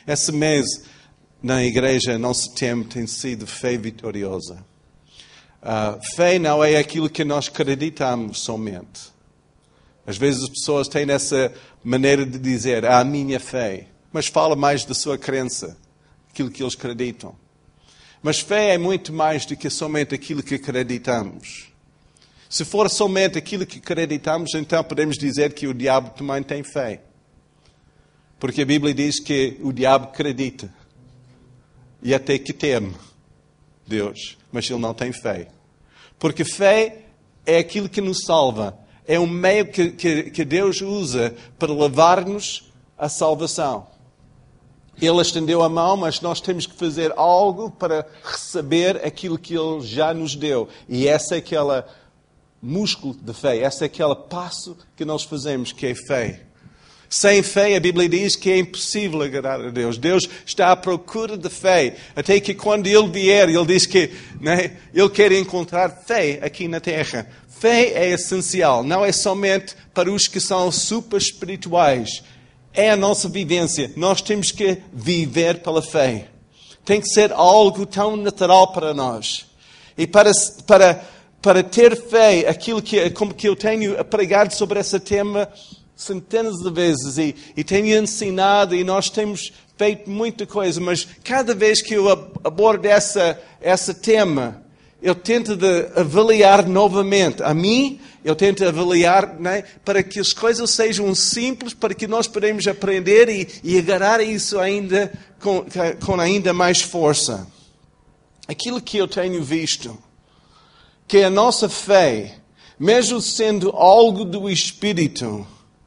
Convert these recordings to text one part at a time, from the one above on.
Esse mês, na igreja, nosso tema tem sido fé vitoriosa. Fé não é aquilo que nós acreditamos somente. Às vezes as pessoas têm essa maneira de dizer, a minha fé. Mas fala mais da sua crença, aquilo que eles acreditam. Mas fé é muito mais do que somente aquilo que acreditamos. Se for somente aquilo que acreditamos, então podemos dizer que o diabo também tem fé. Porque a Bíblia diz que o diabo acredita. E até que teme Deus. Mas ele não tem fé. Porque fé é aquilo que nos salva. É um meio que Deus usa para levar-nos à salvação. Ele estendeu a mão, mas nós temos que fazer algo para receber aquilo que Ele já nos deu. E essa é aquela músculo de fé. Esse é aquele passo que nós fazemos, que é fé. Sem fé, a Bíblia diz que é impossível agradar a Deus. Deus está à procura de fé. Até que quando Ele vier, Ele diz que Ele quer encontrar fé aqui na terra. Fé é essencial. Não é somente para os que são super espirituais. É a nossa vivência. Nós temos que viver pela fé. Tem que ser algo tão natural para nós. E para ter fé, como que eu tenho pregado sobre esse tema centenas de vezes e tenho ensinado e nós temos feito muita coisa, mas cada vez que eu abordo esse tema, eu tento avaliar novamente. A mim, eu tento avaliar para que as coisas sejam simples, para que nós podemos aprender e agarrar isso ainda com ainda mais força. Aquilo que eu tenho visto, que a nossa fé, mesmo sendo algo do Espírito,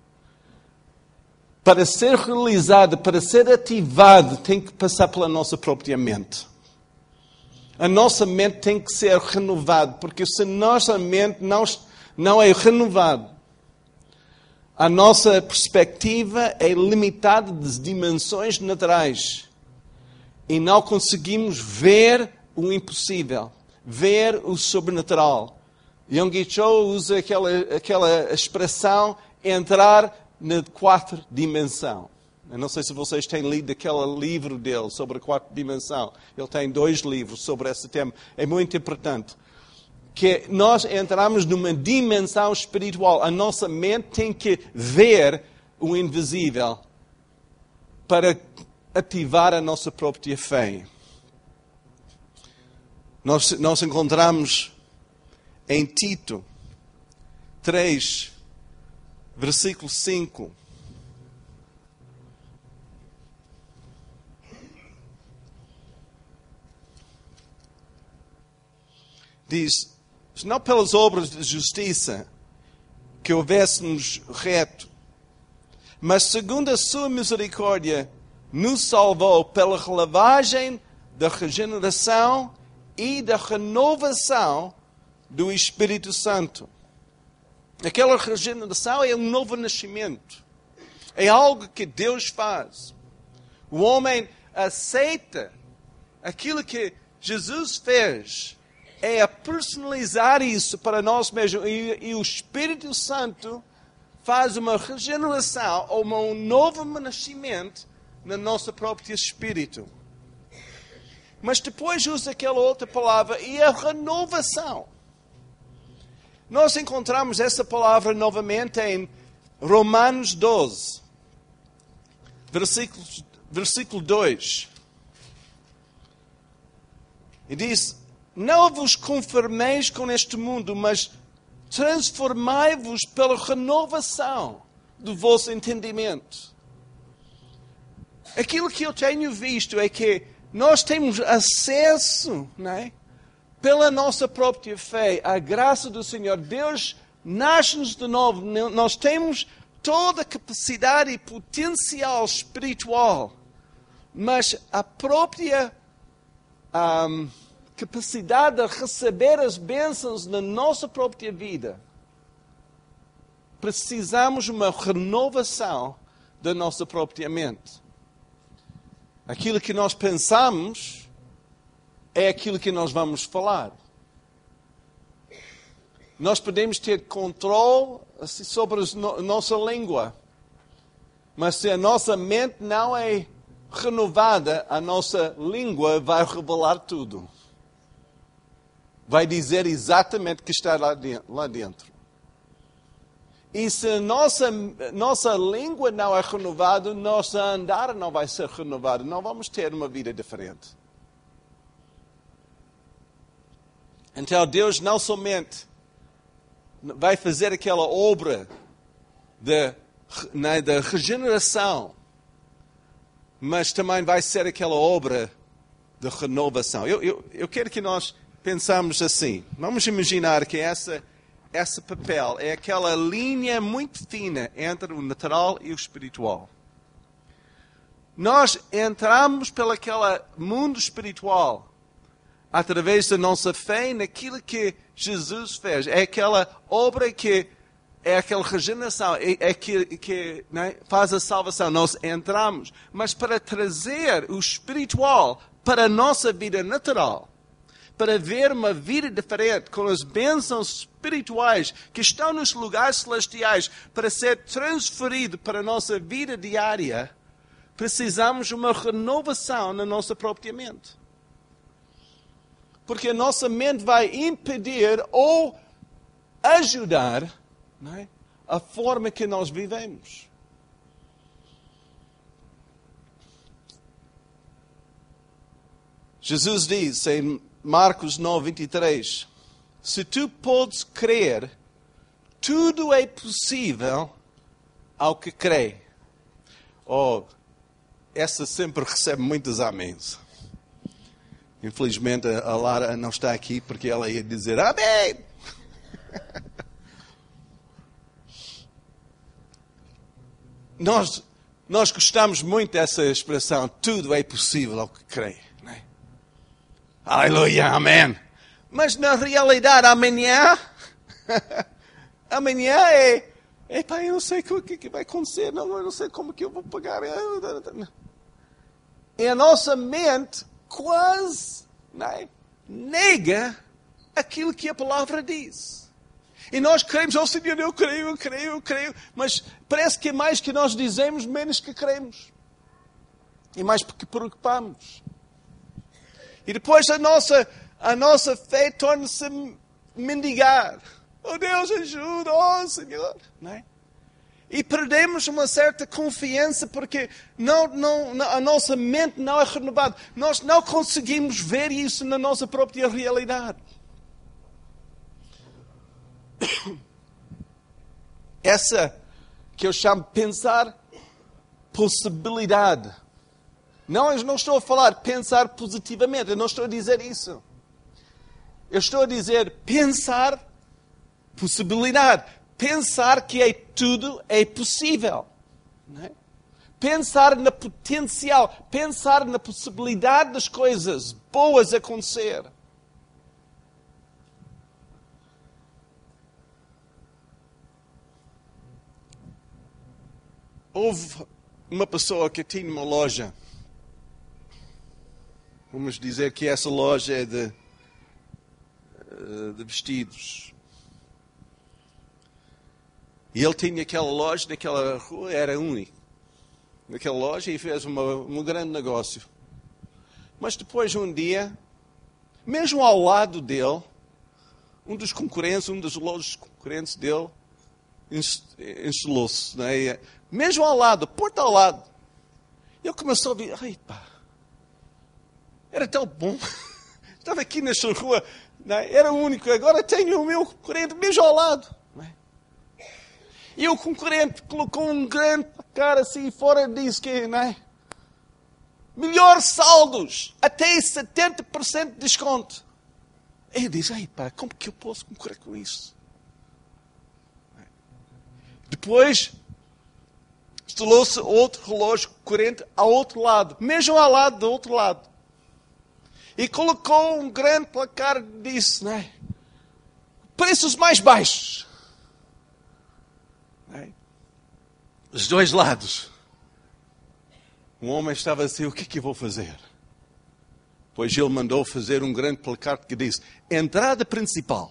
para ser realizada, para ser ativada, tem que passar pela nossa própria mente. A nossa mente tem que ser renovada, porque se a nossa mente não é renovada, a nossa perspectiva é limitada das dimensões naturais e não conseguimos ver o impossível, ver o sobrenatural. Yonggi Cho usa aquela expressão entrar na quarta dimensão. Eu não sei se vocês têm lido aquele livro dele sobre a quarta dimensão. Ele tem 2 livros sobre esse tema. É muito importante. Que nós entramos numa dimensão espiritual. A nossa mente tem que ver o invisível para ativar a nossa própria fé. Nós encontramos em Tito 3, versículo 5. Diz, não pelas obras de justiça que houvéssemos reto, mas segundo a sua misericórdia, nos salvou pela relavagem da regeneração e da renovação do Espírito Santo. Aquela regeneração é um novo nascimento. É algo que Deus faz. O homem aceita aquilo que Jesus fez. É a personalizar isso para nós mesmos. E o Espírito Santo faz uma regeneração ou um novo nascimento no nosso próprio espírito. Mas depois usa aquela outra palavra e a renovação. Nós encontramos essa palavra novamente em Romanos 12, versículo 2. E diz, não vos conformeis com este mundo, mas transformai-vos pela renovação do vosso entendimento. Aquilo que eu tenho visto é que nós temos acesso, pela nossa própria fé, à graça do Senhor. Deus nasce-nos de novo. Nós temos toda a capacidade e potencial espiritual, mas a própria capacidade de receber as bênçãos na nossa própria vida, precisamos de uma renovação da nossa própria mente. Aquilo que nós pensamos é aquilo que nós vamos falar. Nós podemos ter controle sobre a nossa língua, mas se a nossa mente não é renovada, a nossa língua vai revelar tudo. Vai dizer exatamente o que está lá dentro. E se a nossa língua não é renovada, nosso andar não vai ser renovado. Não vamos ter uma vida diferente. Então Deus não somente vai fazer aquela obra da regeneração, mas também vai ser aquela obra de renovação. Eu quero que nós pensamos assim. Vamos imaginar que esse papel é aquela linha muito fina entre o natural e o espiritual. Nós entramos pelo aquele mundo espiritual através da nossa fé naquilo que Jesus fez. É aquela obra que é aquela regeneração, é que né, faz a salvação. Nós entramos, mas para trazer o espiritual para a nossa vida natural, para ver uma vida diferente, com as bênçãos espirituais que estão nos lugares celestiais, para ser transferido para a nossa vida diária, precisamos de uma renovação na nossa própria mente. Porque a nossa mente vai impedir ou ajudar, não é, a forma que nós vivemos. Jesus diz em Marcos 9:23, se tu podes crer, tudo é possível ao que crê. Oh, essa sempre recebe muitos améns. Infelizmente a Lara não está aqui porque ela ia dizer amém. Nós gostamos muito dessa expressão, tudo é possível ao que crê. Né? Aleluia, amém. Mas na realidade amanhã pá, eu não sei o que vai acontecer, eu não sei como que eu vou pagar. E a nossa mente quase nega aquilo que a palavra diz. E nós queremos, oh Senhor, eu creio, mas parece que é mais que nós dizemos, menos que cremos. E mais porque preocupamos. E depois a nossa fé torna-se mendigar. Oh Deus, ajuda, oh Senhor. Não é? E perdemos uma certa confiança porque a nossa mente não é renovada. Nós não conseguimos ver isso na nossa própria realidade. Essa que eu chamo de pensar possibilidade. Não, eu não estou a falar pensar positivamente, eu não estou a dizer isso. Eu estou a dizer pensar possibilidade. Pensar que tudo é possível. Não é? Pensar na potencial. Pensar na possibilidade das coisas boas acontecer. Houve uma pessoa que tinha uma loja. Vamos dizer que essa loja é de vestidos. E ele tinha aquela loja, naquela rua, era único. Naquela loja e fez um grande negócio. Mas depois, um dia, mesmo ao lado dele, um dos lojas concorrentes dele, instalou-se. Né? Mesmo ao lado, porta ao lado. Ele começou a ver, ai pá, era tão bom. Estava aqui nesta rua, né? Era o único. Agora tenho o meu concorrente mesmo ao lado. Né? E o concorrente colocou um grande cara assim fora e disse que, né? Melhores saldos, até 70% de desconto. Ele diz, ai pá, como que eu posso concorrer com isso? Depois, instalou-se outro relógio concorrente ao outro lado, mesmo ao lado do outro lado. E colocou um grande placar e disse, né? Preços mais baixos. Né? Os dois lados. O homem estava assim, o que é que eu vou fazer? Pois ele mandou fazer um grande placar que disse, entrada principal.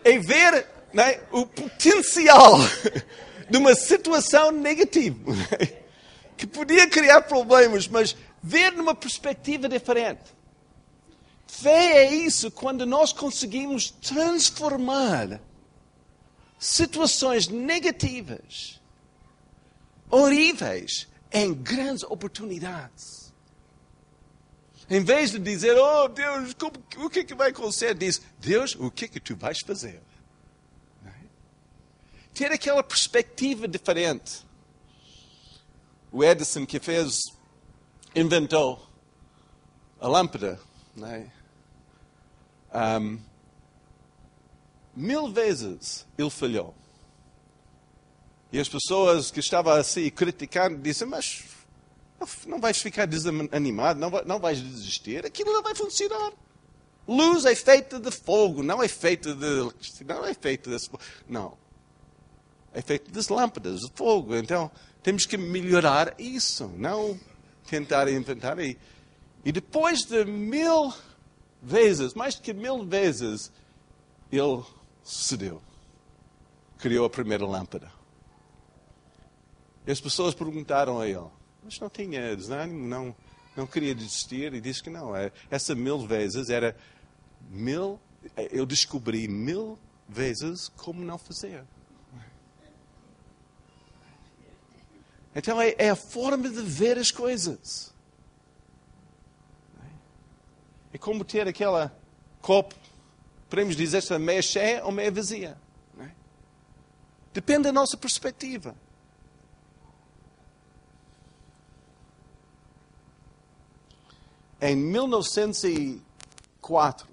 é ver, né, o potencial de uma situação negativa, né, que podia criar problemas, mas ver numa perspectiva diferente. Fé é isso, quando nós conseguimos transformar situações negativas, horríveis, em grandes oportunidades. Em vez de dizer, oh Deus, o que vai acontecer? Diz, Deus, o que tu vais fazer? Ter aquela perspectiva diferente. O Edison que inventou a lâmpada, né? 1000 vezes ele falhou. E as pessoas que estavam assim criticando disseram, mas não vais ficar desanimado, não vais desistir, aquilo não vai funcionar. Luz é feita de fogo, não é feita de... Não. É feita das lâmpadas, de fogo. Então, temos que melhorar isso, não tentar inventar. E depois de 1000 vezes, mais do que 1000 vezes, ele cedeu. Criou a primeira lâmpada. E as pessoas perguntaram a ele, mas não tinha desânimo, não queria desistir? E disse que não. Essa 1000 vezes era 1000, eu descobri 1000 vezes como não fazer. Então é a forma de ver as coisas. É como ter aquela copo, podemos dizer se é meia cheia ou meia vazia. Depende da nossa perspectiva. Em 1904,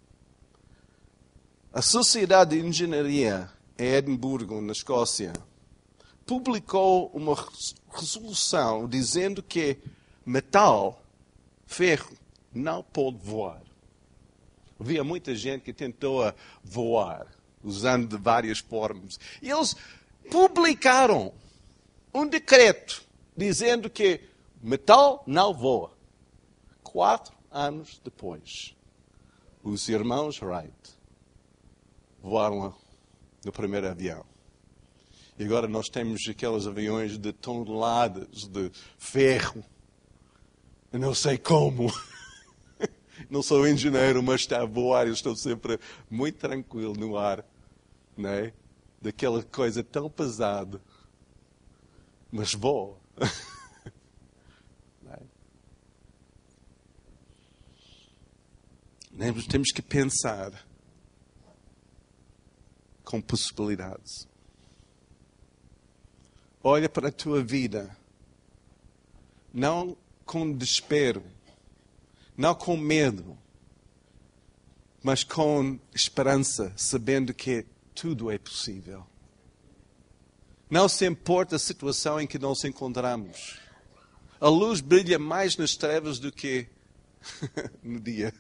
a Sociedade de Engenharia em Edimburgo, na Escócia, publicou uma resolução dizendo que metal, ferro, não pode voar. Havia muita gente que tentou voar, usando de várias formas. E eles publicaram um decreto dizendo que metal não voa. 4 anos depois, os irmãos Wright voaram no primeiro avião. E agora nós temos aqueles aviões de toneladas de ferro. Eu não sei como. Não sou engenheiro, mas está a voar. Eu estou sempre muito tranquilo no ar. Não é? Daquela coisa tão pesada. Mas voa. Temos que pensar com possibilidades. Olha para a tua vida, não com desespero, não com medo, mas com esperança, sabendo que tudo é possível. Não se importa a situação em que nos encontramos. A luz brilha mais nas trevas do que no dia.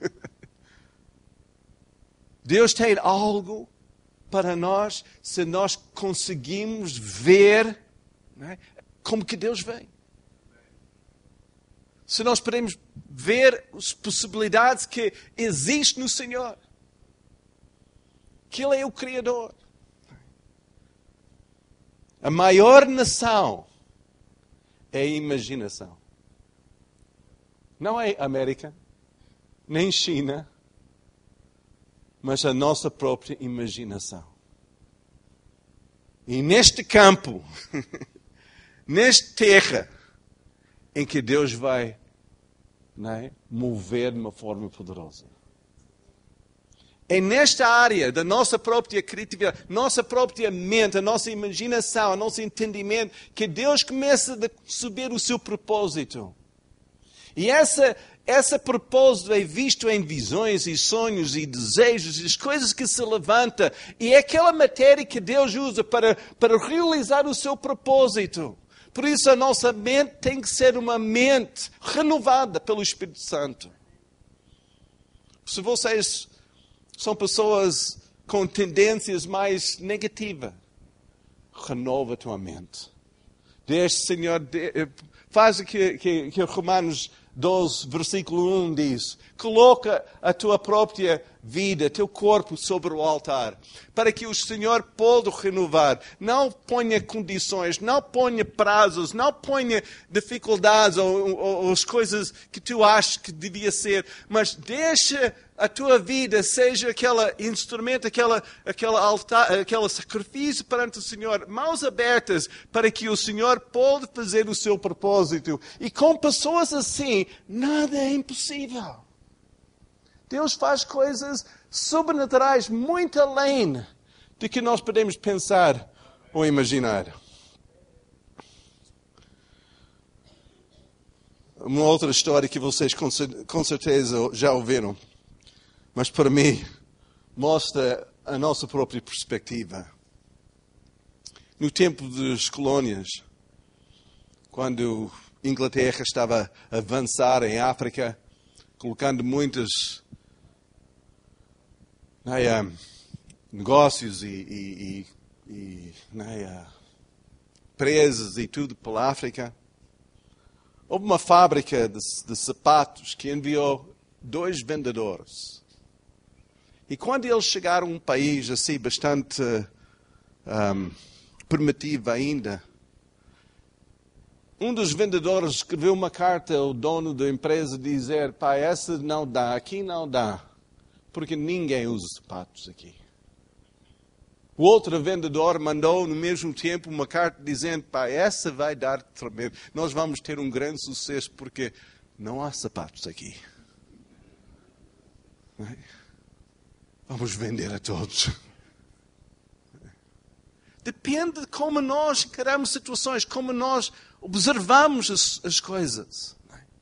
Deus tem algo para nós se nós conseguimos ver, não é, como que Deus vem. Se nós podemos ver as possibilidades que existem no Senhor. Que Ele é o Criador. A maior nação é a imaginação. Não é América, nem China, mas a nossa própria imaginação. E neste campo, nesta terra, em que Deus vai, não é, mover de uma forma poderosa. É nesta área da nossa própria criatividade, nossa própria mente, a nossa imaginação, o nosso entendimento, que Deus começa a subir o seu propósito. E esse propósito é visto em visões e sonhos e desejos e as coisas que se levantam. E é aquela matéria que Deus usa para realizar o seu propósito. Por isso a nossa mente tem que ser uma mente renovada pelo Espírito Santo. Se vocês são pessoas com tendências mais negativas, renova a tua mente. Deixa, Senhor, faz o que Romanos 12, versículo 1 diz. Coloca a tua própria vida, teu corpo sobre o altar, para que o Senhor pode renovar. Não ponha condições, não ponha prazos, não ponha dificuldades ou as coisas que tu achas que devia ser, mas deixa a tua vida seja aquele instrumento, aquele altar, aquele sacrifício perante o Senhor, mãos abertas, para que o Senhor pode fazer o seu propósito. E com pessoas assim, nada é impossível. Deus faz coisas sobrenaturais muito além do que nós podemos pensar ou imaginar. Uma outra história que vocês com certeza já ouviram, mas para mim mostra a nossa própria perspectiva. No tempo das colônias, quando a Inglaterra estava a avançar em África, colocando muitos negócios e presas e tudo pela África, houve uma fábrica de sapatos que enviou 2 vendedores. E quando eles chegaram a um país assim bastante primitivo ainda, um dos vendedores escreveu uma carta ao dono da empresa dizer: pá, essa não dá, aqui não dá, porque ninguém usa sapatos aqui. O outro vendedor mandou no mesmo tempo uma carta dizendo: pá, essa vai dar tremendo, nós vamos ter um grande sucesso porque não há sapatos aqui. Vamos vender a todos. Depende de como nós encaramos situações, como nós observamos as coisas.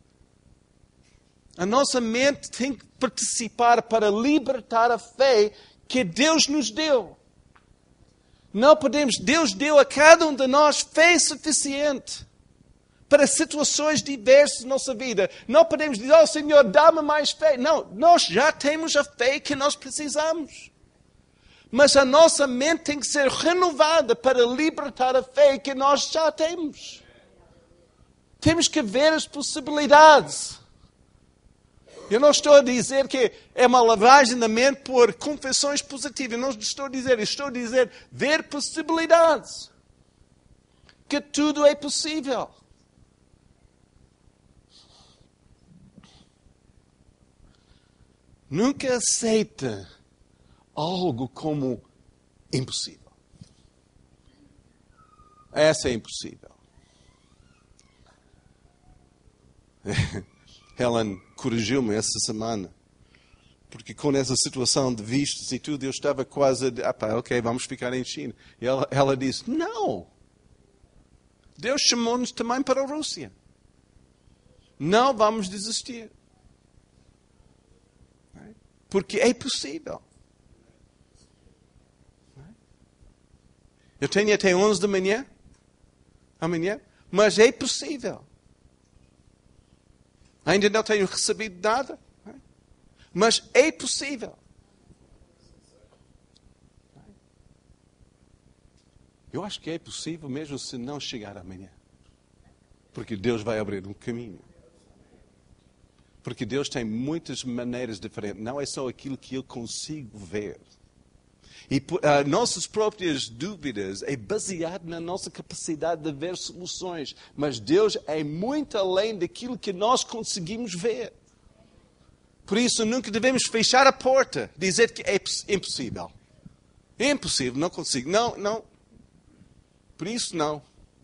A nossa mente tem que participar para libertar a fé que Deus nos deu. Não podemos, Deus deu a cada um de nós fé suficiente para situações diversas na nossa vida. Não podemos dizer: oh Senhor, dá-me mais fé. Não, nós já temos a fé que nós precisamos. Mas a nossa mente tem que ser renovada para libertar a fé que nós já temos. Temos que ver as possibilidades. Eu não estou a dizer que é uma lavagem da mente por confissões positivas. Eu não estou a dizer ver possibilidades. Que tudo é possível. Nunca aceita algo como impossível. Essa é impossível. Helen corrigiu-me essa semana, porque com essa situação de vistos e tudo, eu estava quase a ok, vamos ficar em China. E ela disse: não! Deus chamou-nos também para a Rússia. Não vamos desistir. Porque é possível. Eu tenho até 11 da manhã, amanhã, mas é possível. Ainda não tenho recebido nada, mas é possível. Eu acho que é possível mesmo se não chegar amanhã. Porque Deus vai abrir um caminho. Porque Deus tem muitas maneiras diferentes. Não é só aquilo que eu consigo ver. E nossas próprias dúvidas é baseado na nossa capacidade de ver soluções. Mas Deus é muito além daquilo que nós conseguimos ver. Por isso nunca devemos fechar a porta, dizer que é impossível. É impossível, não consigo. Não. Por isso não.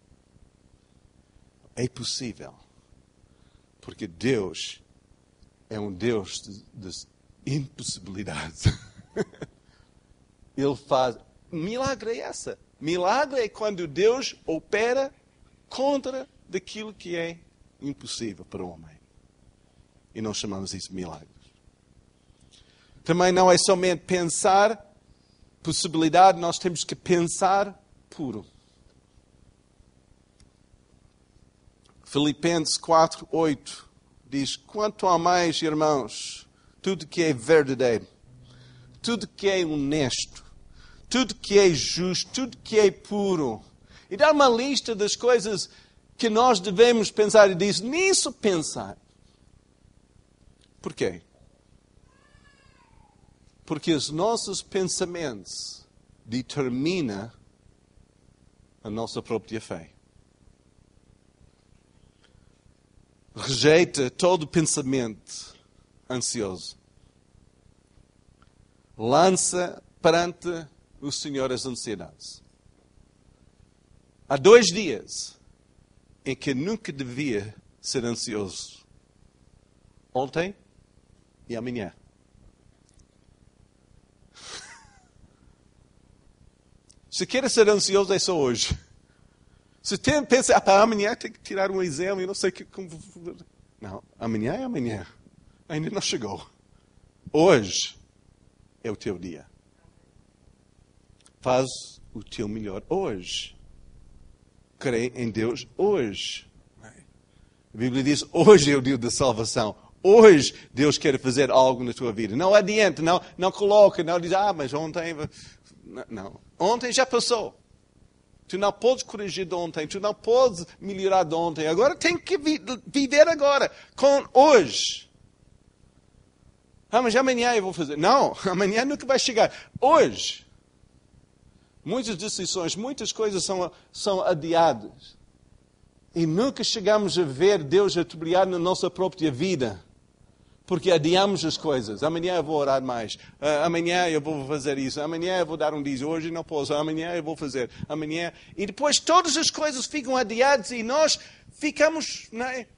É possível. Porque Deus é um Deus de impossibilidades. Ele faz... Milagre é essa. Milagre é quando Deus opera contra daquilo que é impossível para o homem. E nós chamamos isso de milagres. Também não é somente pensar possibilidade, nós temos que pensar puro. Filipenses 4:8 diz: quanto a mais, irmãos, tudo que é verdadeiro, tudo que é honesto, tudo que é justo, tudo que é puro. E dá uma lista das coisas que nós devemos pensar. E diz: nisso pensar. Por quê? Porque os nossos pensamentos determinam a nossa própria fé. Rejeita todo pensamento ansioso. Lança perante o Senhor as ansiedades. Há 2 dias em que nunca devia ser ansioso. Ontem e amanhã. Se quer ser ansioso, é só hoje. Se pensa, amanhã tem que tirar um exame, eu não sei como... Não, amanhã é amanhã. Ainda não chegou. Hoje é o teu dia. Faz o teu melhor hoje. Crê em Deus hoje. A Bíblia diz, hoje é o dia da salvação. Hoje Deus quer fazer algo na tua vida. Não adianta, não coloca, não diz, mas ontem... Não, ontem já passou. Tu não podes corrigir de ontem, tu não podes melhorar de ontem. Agora tem que viver agora, com hoje. Mas amanhã eu vou fazer. Não, amanhã nunca vai chegar. Hoje. Muitas decisões, muitas coisas são adiadas. E nunca chegamos a ver Deus a trabalhar na nossa própria vida. Porque adiamos as coisas. Amanhã eu vou orar mais. Amanhã eu vou fazer isso. Amanhã eu vou dar um dízimo. Hoje não posso. Amanhã eu vou fazer. Amanhã. E depois todas as coisas ficam adiadas e nós ficamos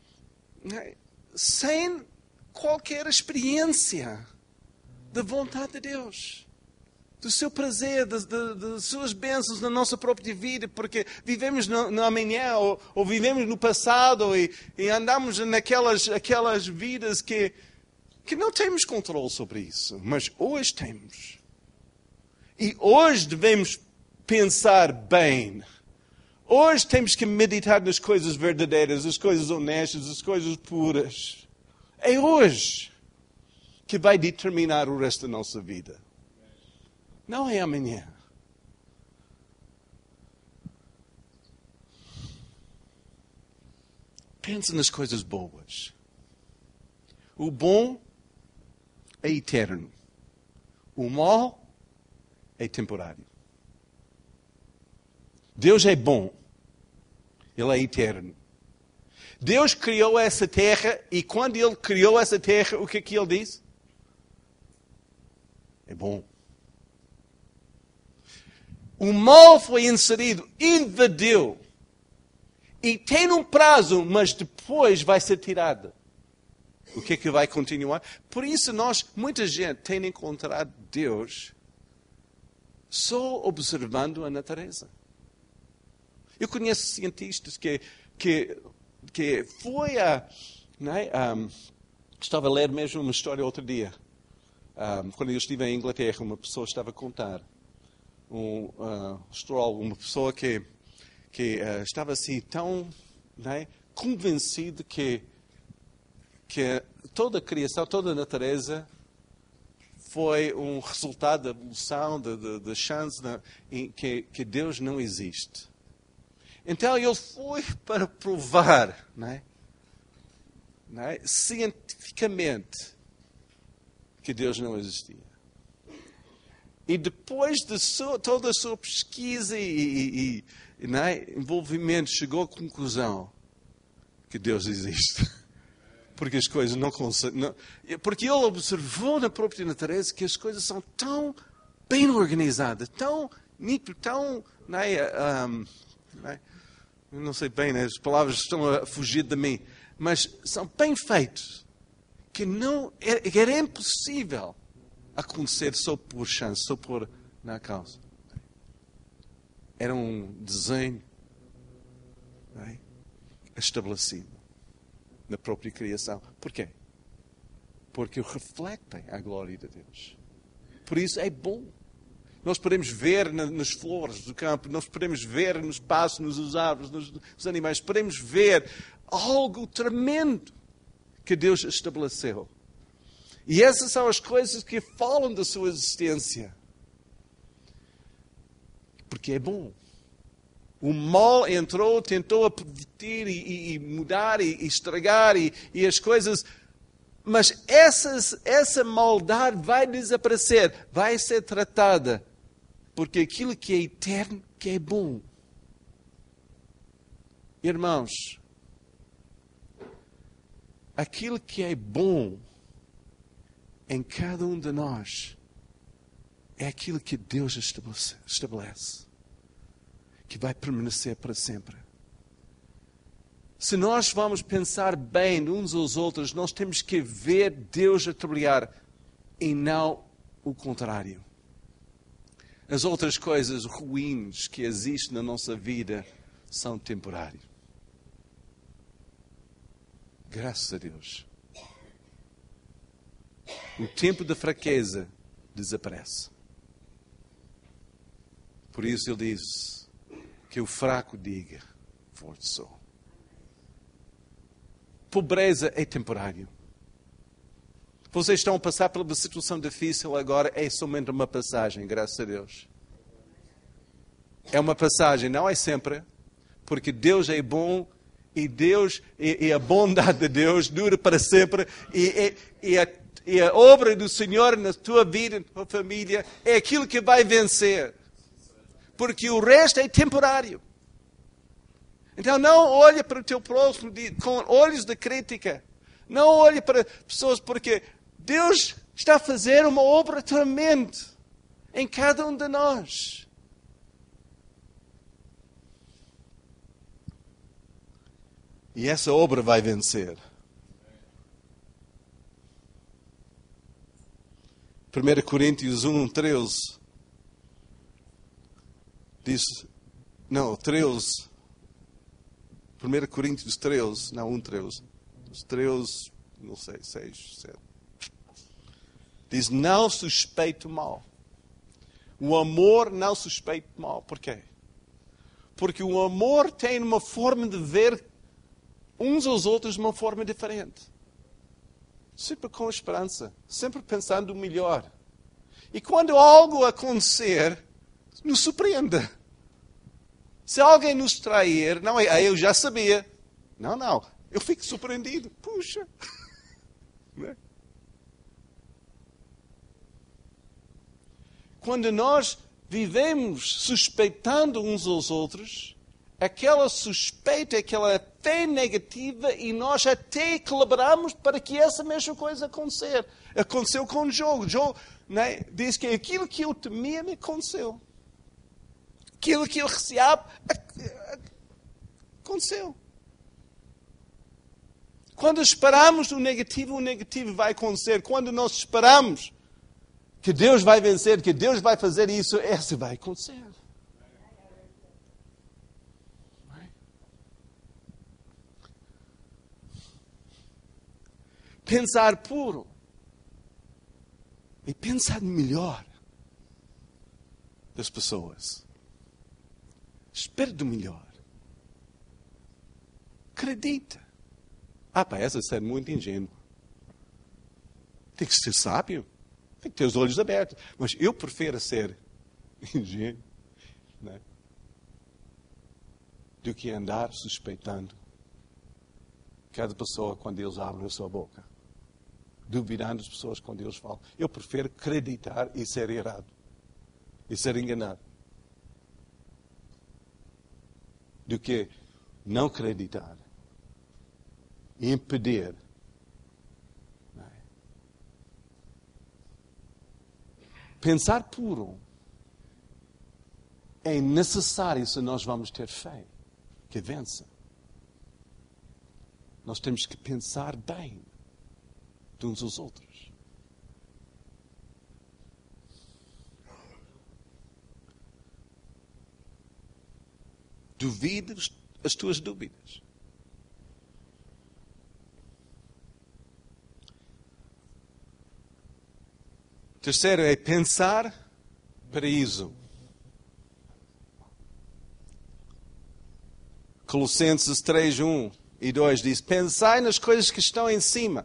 sem qualquer experiência da vontade de Deus. Do seu prazer, das suas bênçãos na nossa própria vida, porque vivemos no amanhã ou vivemos no passado e andamos naquelas vidas que não temos controle sobre isso, mas hoje temos. E hoje devemos pensar bem. Hoje temos que meditar nas coisas verdadeiras, as coisas honestas, as coisas puras. É hoje que vai determinar o resto da nossa vida. Não é amanhã. Pensa nas coisas boas. O bom é eterno. O mal é temporário. Deus é bom. Ele é eterno. Deus criou essa terra e quando Ele criou essa terra, o que é que Ele disse? É bom. O mal foi inserido, invadiu. E tem um prazo, mas depois vai ser tirado. O que é que vai continuar? Por isso muita gente tem encontrado Deus só observando a natureza. Eu conheço cientistas que foi estava a ler mesmo uma história outro dia. Quando eu estive em Inglaterra, uma pessoa estava a contar. Um astrólogo, uma pessoa que estava assim tão convencido que toda a criação, toda a natureza foi um resultado da evolução, da chance que Deus não existe. Então ele foi para provar, cientificamente, que Deus não existia. E depois de toda a sua pesquisa e envolvimento, chegou à conclusão que Deus existe. Porque as coisas não conseguem... Porque ele observou na própria natureza que as coisas são tão bem organizadas, tão nítidas, tão... não sei bem, as palavras estão a fugir de mim. Mas são bem feitos. Que era impossível acontecer só por chance, só por na causa. Era um desenho estabelecido na própria criação. Por quê? Porque refletem a glória de Deus. Por isso é bom. Nós podemos ver nas flores do campo, nós podemos ver nos passos, nos árvores, nos animais, podemos ver algo tremendo que Deus estabeleceu. E essas são as coisas que falam da sua existência. Porque é bom. O mal entrou, tentou pervertir e mudar e estragar e as coisas... Mas essa maldade vai desaparecer, vai ser tratada. Porque aquilo que é eterno, que é bom. Irmãos, aquilo que é bom em cada um de nós é aquilo que Deus estabelece, que vai permanecer para sempre. Se nós vamos pensar bem uns aos outros, nós temos que ver Deus a trabalhar e não o contrário. As outras coisas ruins que existem na nossa vida são temporárias. Graças a Deus. O tempo da fraqueza desaparece. Por isso ele diz que o fraco diga, forte sou. Pobreza é temporário. Vocês estão a passar por uma situação difícil agora, é somente uma passagem, graças a Deus. É uma passagem, não é sempre, porque Deus é bom e a bondade de Deus dura para sempre e a obra do Senhor na tua vida, na tua família, é aquilo que vai vencer. Porque o resto é temporário. Então não olhe para o teu próximo com olhos de crítica. Não olhe para pessoas, porque Deus está a fazer uma obra tremenda em cada um de nós. E essa obra vai vencer. 1 Coríntios 1:13 diz, não, 13, 1 Coríntios 13, não, 1:13, os 13, não sei, 6, 7. Diz, não suspeite o mal. O amor não suspeita o mal. Por quê? Porque o amor tem uma forma de ver uns aos outros de uma forma diferente. Sempre com esperança. Sempre pensando o melhor. E quando algo acontecer, nos surpreenda. Se alguém nos trair, não é, eu já sabia. Não. Eu fico surpreendido. Puxa. Quando nós vivemos suspeitando uns aos outros, aquela suspeita, aquela fé negativa, e nós até colaboramos para que essa mesma coisa acontecer. Aconteceu com o João. João, né, diz que aquilo que eu temia me aconteceu. Aquilo que eu receava aconteceu. Quando esperamos o negativo vai acontecer. Quando nós esperamos que Deus vai vencer, que Deus vai fazer isso, isso vai acontecer. Pensar puro e pensar melhor das pessoas. Espera do melhor. Acredita. Essa é muito ingênuo. Tem que ser sábio. Tem que ter os olhos abertos. Mas eu prefiro ser ingênuo, né, do que andar suspeitando cada pessoa quando eles abrem a sua boca. Duvidando das pessoas quando eles falam. Eu prefiro acreditar e ser errado. E ser enganado. Do que não acreditar. E impedir. Pensar puro é necessário se nós vamos ter fé que vença. Nós temos que pensar bem de uns aos outros. Duvide as tuas dúvidas. Terceiro é pensar paraíso. Colossenses 3, 1 e 2 diz, pensai nas coisas que estão em cima.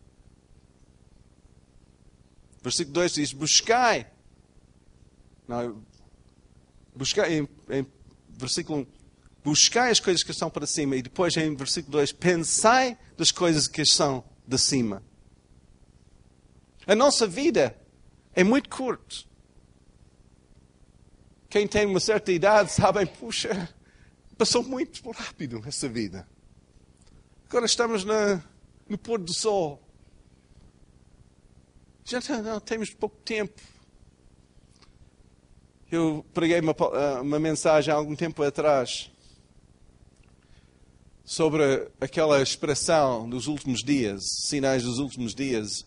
Versículo 2 diz, buscai. Em versículo 1, buscai as coisas que estão para cima. E depois em versículo 2, pensai das coisas que estão de cima. A nossa vida é muito curta. Quem tem uma certa idade sabe, puxa, passou muito rápido essa vida. Agora estamos no pôr do sol. Já não temos pouco tempo. Eu preguei uma mensagem há algum tempo atrás sobre aquela expressão dos últimos dias, sinais dos últimos dias.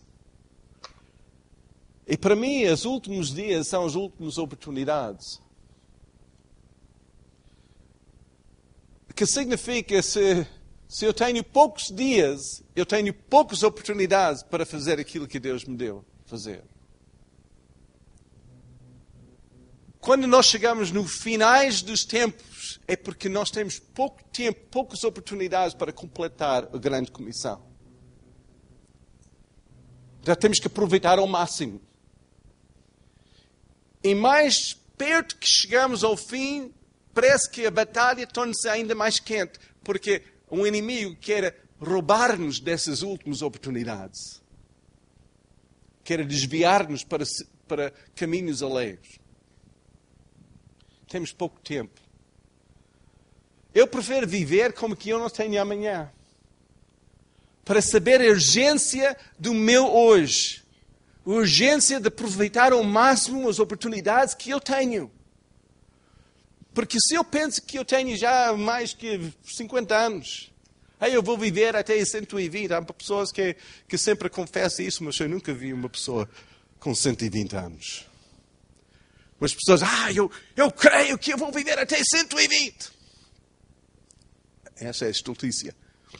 E para mim, os últimos dias são as últimas oportunidades. O que significa se eu tenho poucos dias, eu tenho poucas oportunidades para fazer aquilo que Deus me deu fazer. Quando nós chegamos nos finais dos tempos, é porque nós temos pouco tempo, poucas oportunidades para completar a grande comissão. Já temos que aproveitar ao máximo. E mais perto que chegamos ao fim, parece que a batalha torna-se ainda mais quente, porque um inimigo quer roubar-nos dessas últimas oportunidades. Quer desviar-nos para caminhos alheios. Temos pouco tempo. Eu prefiro viver como que eu não tenho amanhã. Para saber a urgência do meu hoje. A urgência de aproveitar ao máximo as oportunidades que eu tenho. Porque se eu penso que eu tenho já mais que 50 anos, aí eu vou viver até 120. Há pessoas que sempre confessam isso, mas eu nunca vi uma pessoa com 120 anos. Mas as pessoas, eu creio que eu vou viver até 120. Essa é a estultícia.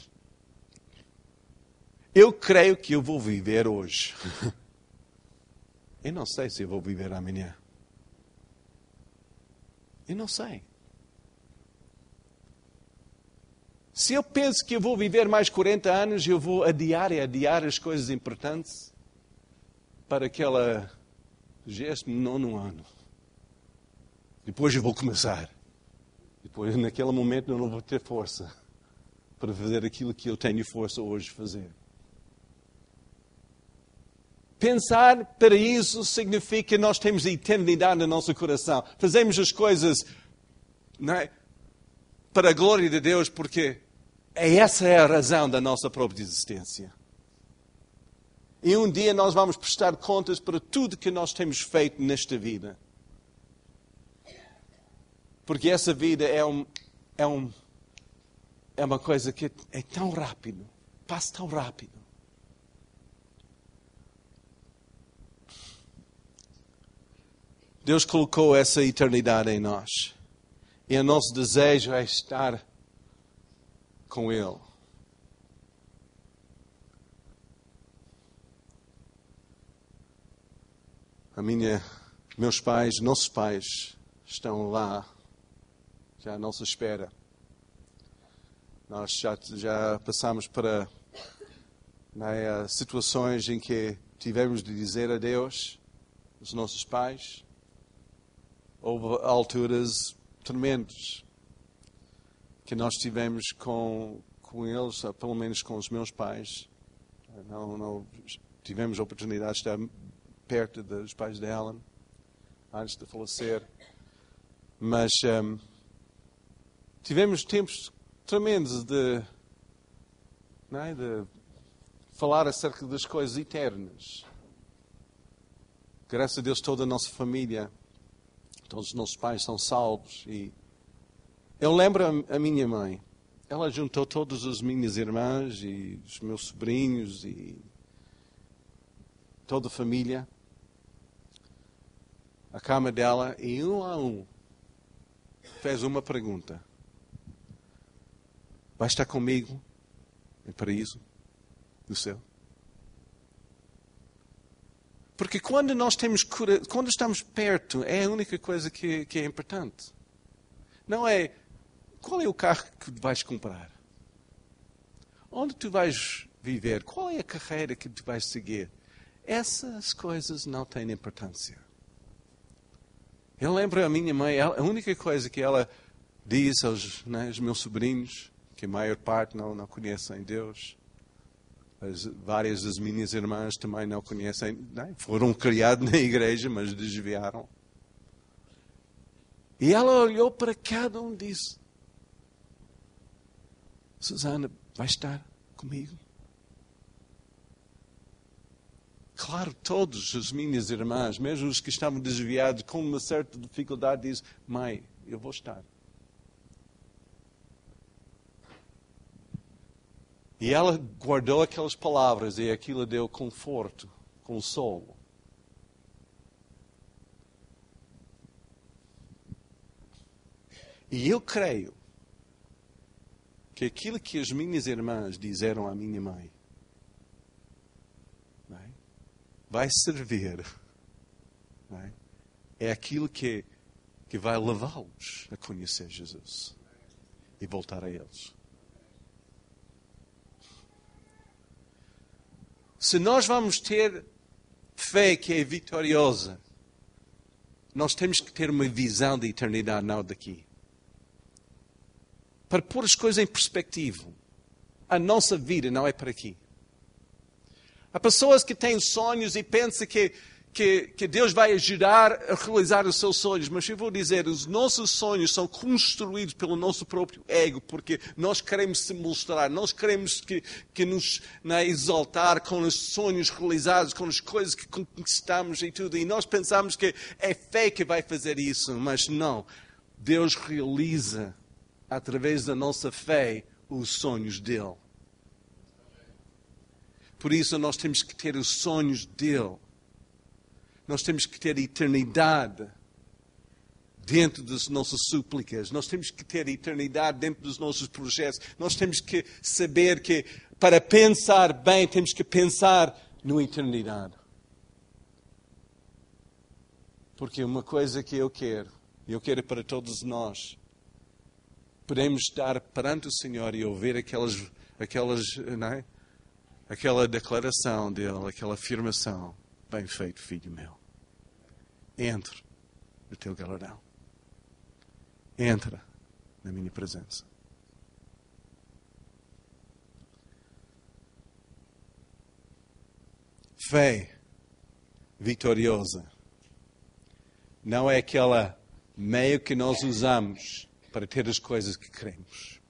Eu creio que eu vou viver hoje. Eu não sei se eu vou viver amanhã. Eu não sei. Se eu penso que eu vou viver mais 40 anos, eu vou adiar as coisas importantes para aquela 29º ano. Depois eu vou começar. Depois, naquele momento, eu não vou ter força para fazer aquilo que eu tenho força hoje de fazer. Pensar para isso significa que nós temos a eternidade no nosso coração. Fazemos as coisas, não é, para a glória de Deus, porque essa é a razão da nossa própria existência. E um dia nós vamos prestar contas para tudo que nós temos feito nesta vida. Porque essa vida é uma coisa que é tão rápido, passa tão rápido. Deus colocou essa eternidade em nós. E o nosso desejo é estar com Ele. Meus pais, nossos pais, estão lá, já à nossa espera. Nós já passamos para situações em que tivemos de dizer adeus aos nossos pais. Houve alturas tremendas que nós tivemos com eles, pelo menos com os meus pais. Não tivemos a oportunidade de estar perto dos pais de Ellen antes de falecer. Mas tivemos tempos tremendos de falar acerca das coisas eternas. Graças a Deus, toda a nossa família, todos os nossos pais são salvos. E eu lembro a minha mãe. Ela juntou todas as minhas irmãs e os meus sobrinhos e toda a família à cama dela e um a um fez uma pergunta. Vai estar comigo no paraíso, no céu? Porque quando nós temos cura, quando estamos perto, é a única coisa que é importante. Não é qual é o carro que vais comprar? Onde tu vais viver? Qual é a carreira que tu vais seguir? Essas coisas não têm importância. Eu lembro a minha mãe, a única coisa que ela diz aos meus sobrinhos, que a maior parte não conhecem Deus, Várias das minhas irmãs também não conhecem, não, foram criadas na igreja, mas desviaram. E ela olhou para cada um e disse: Susana, vai estar comigo? Claro, todas as minhas irmãs, mesmo os que estavam desviados, com uma certa dificuldade, dizem: mãe, eu vou estar. E ela guardou aquelas palavras e aquilo deu conforto, consolo. E eu creio que aquilo que as minhas irmãs disseram à minha mãe vai servir, é aquilo que vai levá-los a conhecer Jesus e voltar a eles. Se nós vamos ter fé que é vitoriosa, nós temos que ter uma visão da eternidade, não daqui. Para pôr as coisas em perspectiva, a nossa vida não é para aqui. Há pessoas que têm sonhos e pensam que Deus vai ajudar a realizar os seus sonhos. Mas eu vou dizer, os nossos sonhos são construídos pelo nosso próprio ego, porque nós queremos se mostrar, nós queremos que nos exaltar com os sonhos realizados, com as coisas que conquistamos e tudo. E nós pensamos que é fé que vai fazer isso, mas não. Deus realiza, através da nossa fé, os sonhos dele. Por isso nós temos que ter os sonhos dele. Nós temos que ter eternidade dentro das nossas súplicas. Nós temos que ter eternidade dentro dos nossos projetos. Nós temos que saber que para pensar bem, temos que pensar na eternidade. Porque uma coisa que eu quero para todos nós, podemos estar perante o Senhor e ouvir aquela declaração dele, aquela afirmação: bem feito, filho meu. Entra no teu galardão. Entra na minha presença. Fé vitoriosa não é aquela meio que nós usamos para ter as coisas que queremos.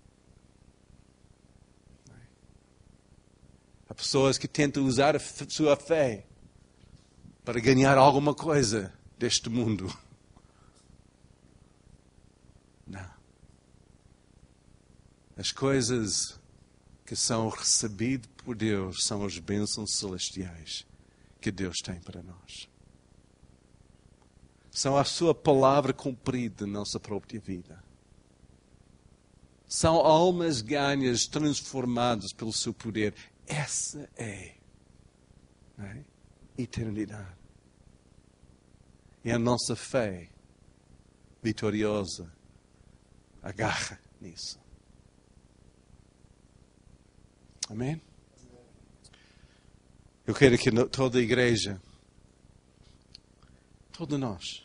Há pessoas que tentam usar a sua fé para ganhar alguma coisa deste mundo. Não. As coisas que são recebidas por Deus são as bênçãos celestiais que Deus tem para nós. São a sua palavra cumprida na nossa própria vida. São almas ganhas, transformadas pelo seu poder. Essa é eternidade. E a nossa fé vitoriosa agarra nisso. Amém? Eu quero que toda a igreja, todos nós,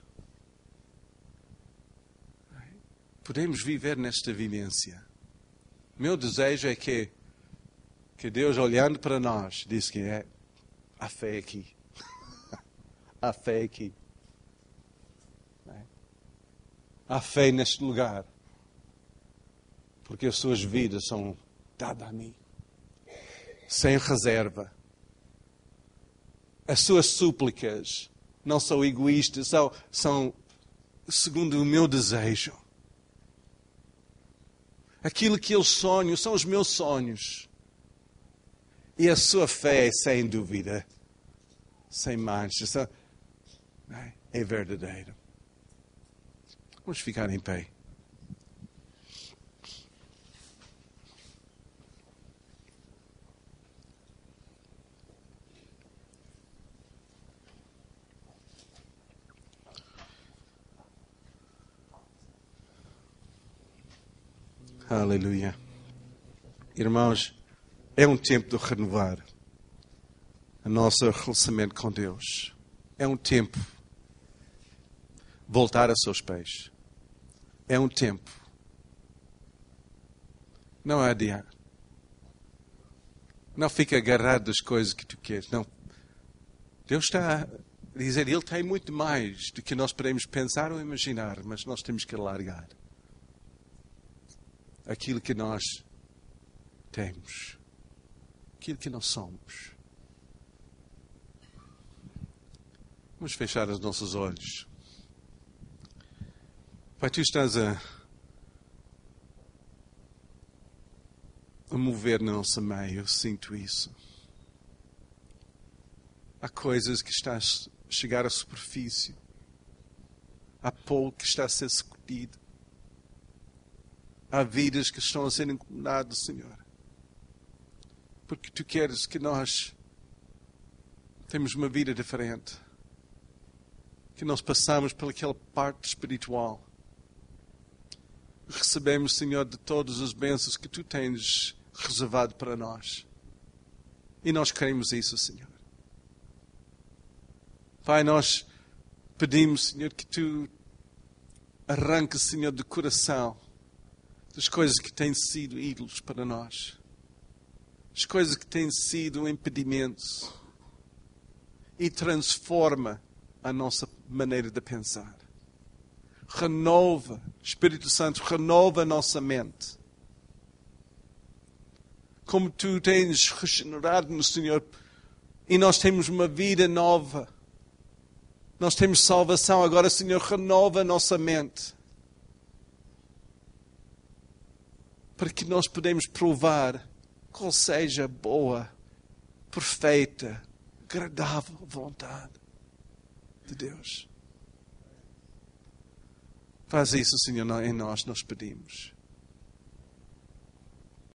podemos viver nesta vivência. Meu desejo é que Deus, olhando para nós, diz que há fé aqui. Há fé aqui. Há fé neste lugar. Porque as suas vidas são dadas a mim. Sem reserva. As suas súplicas não são egoístas, são segundo o meu desejo. Aquilo que eu sonho são os meus sonhos. E a sua fé, sem dúvida, sem mancha, é verdadeira. Vamos ficar em pé. Aleluia. Irmãos, é um tempo de renovar o nosso relacionamento com Deus. É um tempo de voltar a seus pés. É um tempo. Não é adiar. Não fica agarrado das coisas que tu queres. Não. Deus está a dizer, Ele tem muito mais do que nós podemos pensar ou imaginar, mas nós temos que largar aquilo que nós temos, aquilo que nós somos. Vamos fechar os nossos olhos. Pai, Tu estás a mover no nosso meio, eu sinto isso. Há coisas que estão a chegar à superfície. Há pó que está a ser sacudido. Há vidas que estão a ser incomodadas, Senhor. Porque Tu queres que nós temos uma vida diferente. Que nós passamos pelaquela parte espiritual. Recebemos, Senhor, de todas as bênçãos que Tu tens reservado para nós. E nós queremos isso, Senhor. Pai, nós pedimos, Senhor, que Tu arranques, Senhor, do coração das coisas que têm sido ídolos para nós. As coisas que têm sido impedimentos. E transforma a nossa maneira de pensar. Renova, Espírito Santo, renova a nossa mente. Como Tu tens regenerado-nos, Senhor, e nós temos uma vida nova. Nós temos salvação agora, Senhor, renova a nossa mente. Para que nós podemos provar qual seja a boa, perfeita, agradável vontade de Deus. Faz isso, Senhor, em nós pedimos.